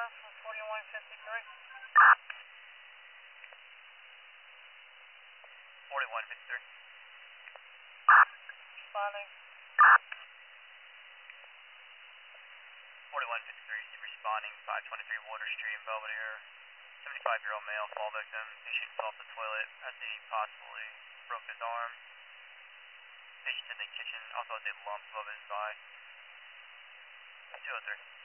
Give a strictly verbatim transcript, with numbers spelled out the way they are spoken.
five from forty-one fifty-three. forty-one fifty-three. Responding. forty-one fifty-three, keep responding. five twenty-three Water Street, Belvedere. seventy-five-year-old male, fall victim. Patient fell off the toilet as he possibly broke his arm. Patient in the kitchen also has a lump above his eye. two oh three.